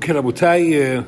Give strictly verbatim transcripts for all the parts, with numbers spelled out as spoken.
Okay, Rabotai,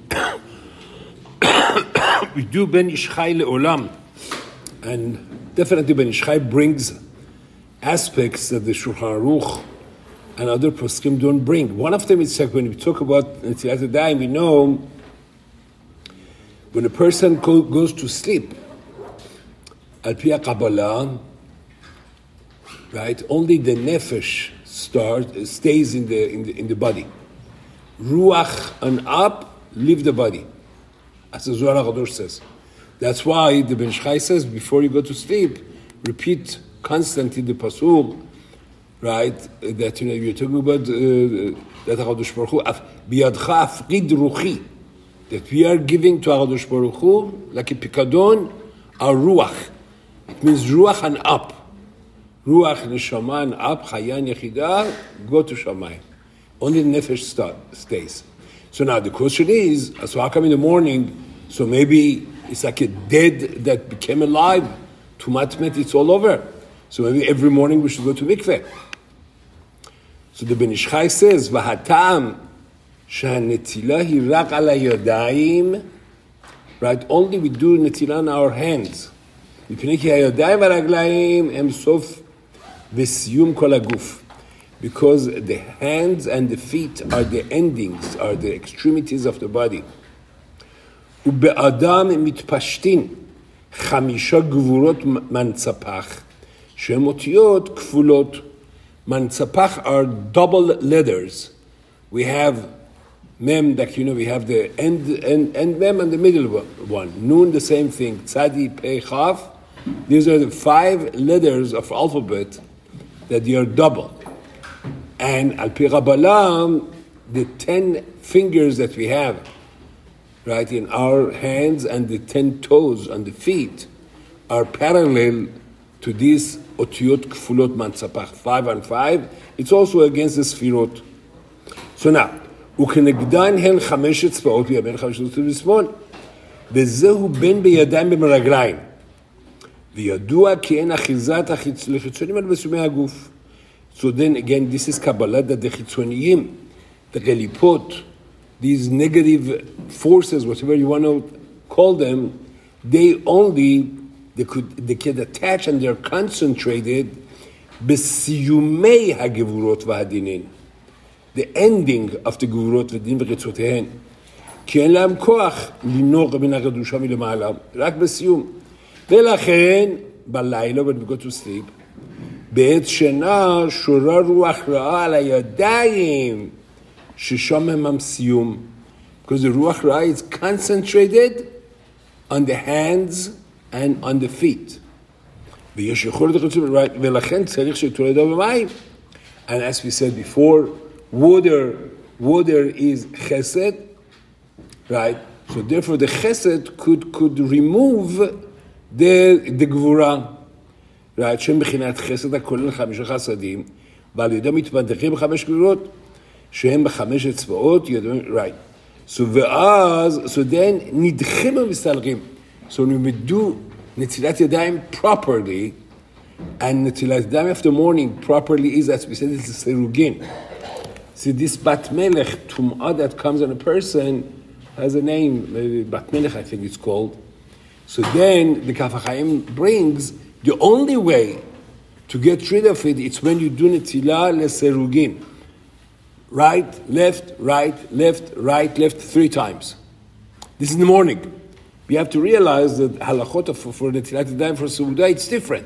uh, we do Ben Ish Chai Le'olam, and definitely Ben Ish Chai brings aspects that the Shulchan Aruch and other poskim don't bring. One of them is like when we talk about Netilat Yadayim, we know when a person go, goes to sleep, Al Pi HaKabbalah, right? Only the nefesh starts stays in the in the in the body. Ruach and up leave the body, as the Zohar HaKadosh says. That's why the Ben Ish Chai says before you go to sleep, repeat constantly the pasuk, right? That you know you're talking about uh, that HaKadosh Baruch Hu biyadcha afqid ruchi, that we are giving to HaKadosh Baruch Hu like a pikadon, our ruach. It means ruach and up. Ruach neshama and up, chayan yechidah, go to Shamayim. Only the nefesh start, stays. So now the question is, so how come in the morning, so maybe it's like a dead that became alive, tumat met, it's all over. So maybe every morning we should go to mikveh. So the Ben Ish Chai says, V'hatam she'hanetila hi rak ala yodayim, right, only we do netilah on our hands. Mipnei ki hayodayim v'raglayim hem sof v'siyum kol haguf. Because the hands and the feet are the endings, are the extremities of the body. ובאדם מתפשטין חמישה גבורות מנצפח, שהן אותיות כפולות. מנצפח are double letters. We have mem, that you know, we have the end, end, end mem and the middle one. Nun, the same thing. Tzadi, Pei, Chaf. These are the five letters of alphabet that they are double. And Al Pi HaKabbalah, the ten fingers that we have, right, in our hands and the ten toes on the feet are parallel to these otiyot kfulot mantzapach, five and five. It's also against the sfirot. So now, וכנגדן הן חמש אצבעות בימין חמש אצבעות בשמאל, וזהו בין בידיים במרגליים. וידוע כי אין אחיזת לחיצונים על בסומי הגוף. So then again, this is Kabbalah, that the chitzoniyim, the gelipot, these negative forces, whatever you want to call them, they only, they could, they can attach and they're concentrated besiyumei hagevurot v'hadinin, the ending of the gevurot v'hadinin v'chitzotehen. כי אין להם כוח לנוח מן הקדושה מלמעלה, רק בסיום. ולכן, בלילה, when we go to sleep, בעת שינה שורה רוח רעה על הידיים ששם הם המסיום. Because the ruach ra'ah is concentrated on the hands and on the feet. ויש יכולת לחיצות, ולכן צריך שתולד במים. And as we said before, water, water is chesed, right? So therefore the chesed could, could remove the, the gvura. right, שם בחינת חסד הכולל חמישה חסדים, ועל ידם מתפתחים בחמש גבורות, שהם בחמש אצבעות, right. So ואז, so then, נדחים ומסתלקים. So when we do נטילת ידיים properly, and נטילת ידיים after morning properly is, as we said, it's a סירוגין. See, this bat melech, tum'ah that comes on a person, has a name, maybe bat melech I think it's called. So then, the Kaf HaChaim brings, the only way to get rid of it, it's when you do netilah leserugin. Right, left, right, left, right, left, three times. This is in the morning. You have to realize that halachot for, for netilat yadayim for seudah, it's different.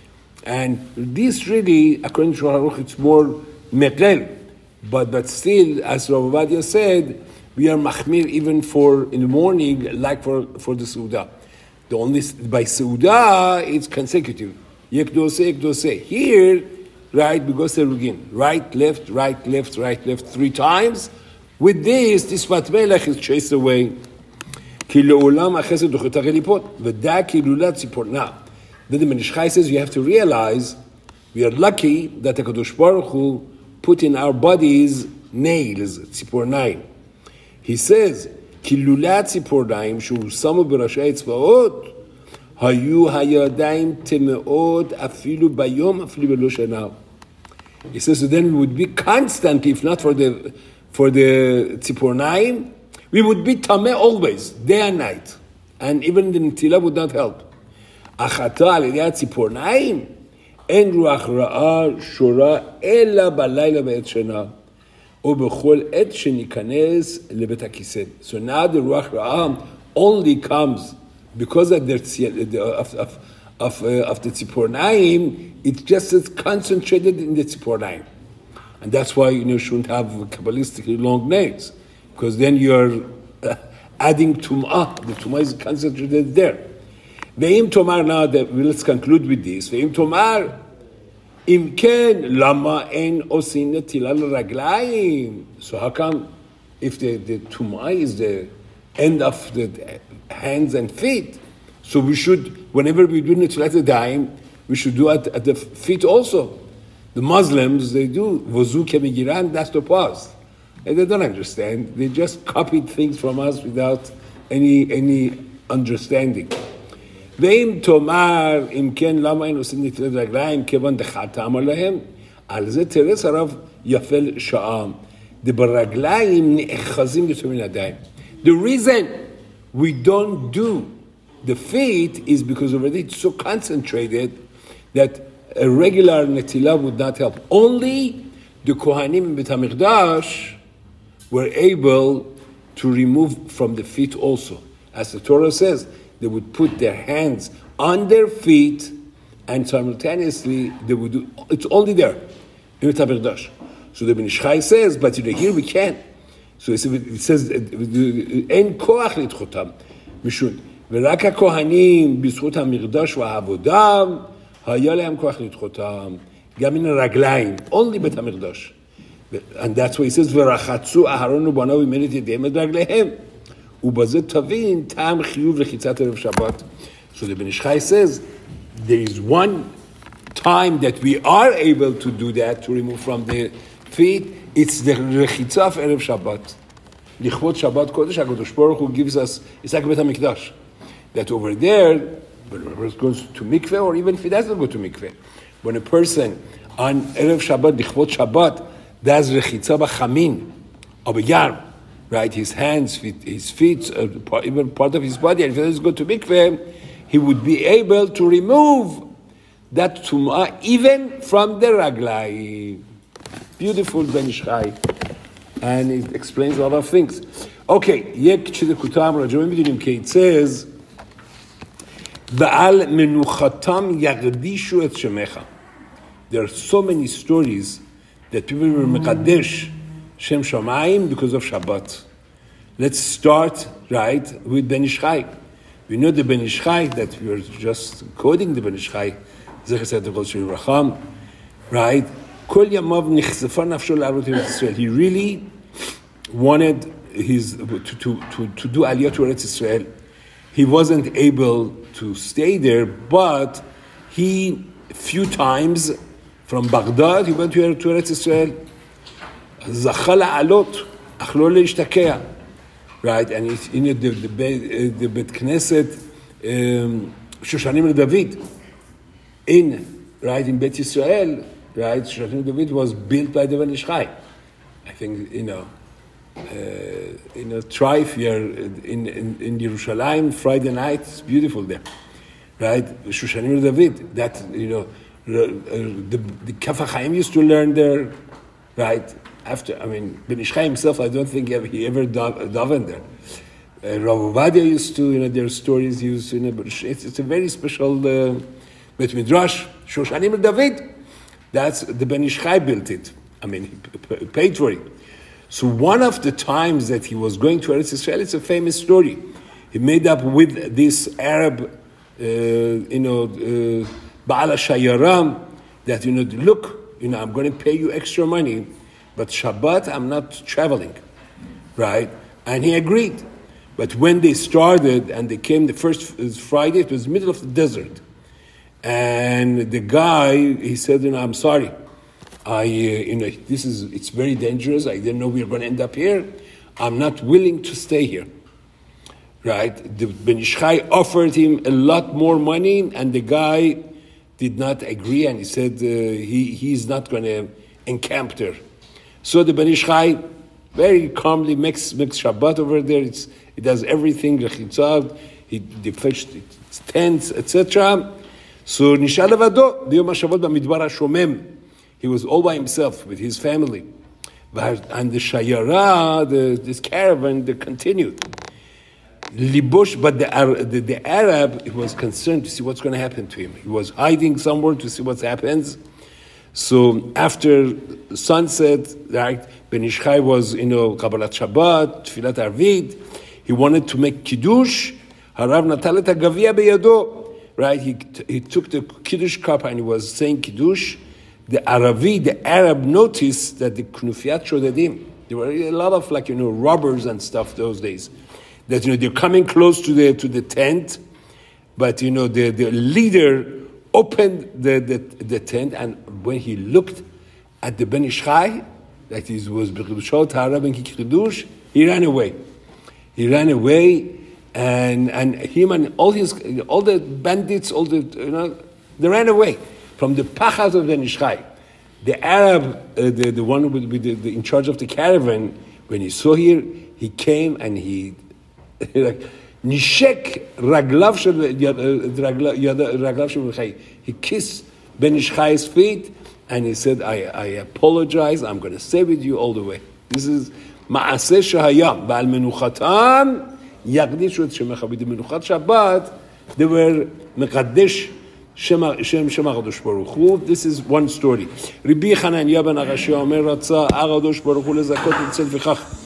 And this really, according to Shulchan Aruch, it's more mekel. But, but still, as Rav Ovadia said, we are machmir even for in the morning, like for, for the seudah. The only, by Seudah, it's consecutive. Yek dose, yek dose. Here, right, we go serugin. Right, left, right, left, right, left, three times. With this, this bat melech is chased away. Ki le'olam ha'chesed duchot ha'gelipot. V'da ki lulat tzipor. Now, then the Ben Ish Chai says, you have to realize, we are lucky that the HaKadosh Baruch Hu put in our bodies nails, tzipor nine. He says, כי לולא הציפורניים שהוא שמו בראשי האצבעות, היו הידיים טמאות אפילו ביום, אפילו בלא שנה. He says, so then we would be constantly, if not for the for the Tzipornaim, we would be tameh always, day and night. And even the Netilah would not help. Achata al yedei Tzipornaim, en ruach ra'a shora ela balayla be'et shena, o bechol et shenikanes lebet hakised. So now the ruach ra'a only comes because of the of of of, uh, of the Tzipornaim. It's just as concentrated in the Tzipornaim, and that's why you know shouldn't have kabbalistically long names, because then you're uh, adding tum'ah. The tum'ah is concentrated there. Ve'im tomar, now that let's conclude with this. Ve'im tomar, im ken lama en osin netilah l'raglayim. So how come if the the tum'ah is the end of the hands and feet, so we should, whenever we do netilat yadayim, we should do it at the feet also. The Muslims, they do vozu kemigiran, that's the pause. And they don't understand. They just copied things from us without any any understanding. ואם תאמר, אם כן, למה אין עושים נטילת רגליים, כיוון דחת אמר להם, על זה תרס הרב יפל שעה. דברגליים נאחזים יותר מן ידיים. The reason we don't do the feet is because already it's so concentrated that a regular netilah would not help. Only the Kohanim in Beit HaMikdash were able to remove from the feet also. As the Torah says, they would put their hands on their feet and simultaneously they would do, it's only there in Beit HaMikdash. So the Ben Ish Chai says, but you know, here we can't. So it says, אין כוח לדחותם. משום, ורק הכהנים בזכות המקדש והעבודה, היה להם כוח לדחותם. גם מן הרגליים, only בית המקדש. And that's why he says, ורחצו אהרון ובניו ומלט ידיהם את רגליהם. ובזה תבין טעם חיוב לחיצת ערב שבת. So the Ben Ish Chai says, there is one time that we are able to do that, to remove from the feet. It's the rechitza of Erev Shabbat. Lichvot Shabbat Kodesh, HaKadosh Baruch Hu gives us, it's like Beit HaMikdash. That over there, when a person goes to mikveh, or even if he doesn't go to mikveh, when a person on Erev Shabbat, Lichvot Shabbat, does rechitza b'chamin, or b'yarm, right, his hands, his feet, uh, even part of his body, and if he doesn't go to mikveh, he would be able to remove that tum'ah even from the raglai. Beautiful Ben Ish Chai, and it explains a lot of things. Okay, yek chidekutam rajomim bidunim ke, it says, Va'al menuchatam yagdishu et shemecha. There are so many stories that people were mekadesh Shem Shamayim because of Shabbat. Let's start, right, with Ben Ish Chai. We know the Ben Ish Chai that we are just quoting the Ben Ish Chai, Zecher Tzedek Shel Racham, right? He really wanted his to, to, to, to do Aliyah to Eretz Yisrael. He wasn't able to stay there, but he, a few times from Baghdad, he went to, to Eretz Yisrael. Zachal alot, ach lo leishtakea. Right, and it's in the, the, the, the Bet Knesset, um, Shoshanim David, in, right, in Bet Yisrael, right, Shoshanim David was built by the Ben Ish Chai. I think, you know, uh, in a trife here in, in, in Yerushalayim, Friday night, it's beautiful there. Right, Shoshanim David, that, you know, the, the Kaf HaChaim used to learn there, right? After, I mean, Ben Ish Chai himself, I don't think he ever, he ever davened there. Uh, Rav Ovadia used to, you know, their stories used to, you know, but it's, it's a very special uh, Bet Midrash, Shoshanim David. That's, the Ben Ish Chai built it. I mean, he paid for it. So one of the times that he was going to Eretz Yisrael, it's a famous story. He made up with this Arab, uh, you know, uh, Baal HaShayaram, that, you know, look, you know, I'm going to pay you extra money, but Shabbat, I'm not traveling, right? And he agreed. But when they started and they came the first Friday, it was middle of the desert. And the guy, he said, you know, I'm sorry. I, uh, you know, this is, it's very dangerous. I didn't know we were going to end up here. I'm not willing to stay here, right? The Ben Ish Chai offered him a lot more money, and the guy did not agree, and he said uh, he, he's not going to encamp there. So the Ben Ish Chai very calmly makes, makes Shabbat over there. It's, he does everything, he defetched its tents, et cetera. So Nishal Levado, B'yom HaShavuot B'midbar HaShomem. He was all by himself with his family. And the Shayara, the, this caravan, they continued. Libush, but the, the, the Arab, he was concerned to see what's going to happen to him. He was hiding somewhere to see what happens. So after sunset, right, Ben Ish Chai was, you know, Kabbalat Shabbat, Tfilat Arvid. He wanted to make Kiddush. Harav Natalet HaGavia Beyado. Right, he, he took the Kiddush cup and he was saying Kiddush. The Aravi, the Arab, noticed that the Knufiyat Shodadim, there were a lot of, like, you know, robbers and stuff those days. That, you know, they're coming close to the to the tent, but, you know, the, the leader opened the, the, the tent, and when he looked at the Ben Ish Chai, that is, was B'Chidushot HaRab and Kiddush, he ran away. He ran away, and and him and all his, all the bandits, all the, you know, they ran away from the pachas of Ben Ish Chai. The Arab, uh, the, the one with, with the, the, in charge of the caravan, when he saw here, he came and he, like, Nishek raglav shel raglav shel Ben Ish Chai. He kissed Ben Ish Chai's feet and he said, I, I apologize, I'm going to stay with you all the way. This is Ma'aseh Shahayam. Ba'al Menuchatam Yagdishu et Shemecha. With the Menuchat Shabbat, they were Mekadesh Shem Shem HaKadosh Baruch Hu. This is one story. Rabbi Hananiah ben Arashia Omer Ratza HaKadosh Baruch Hu lezakot et tzel v'chach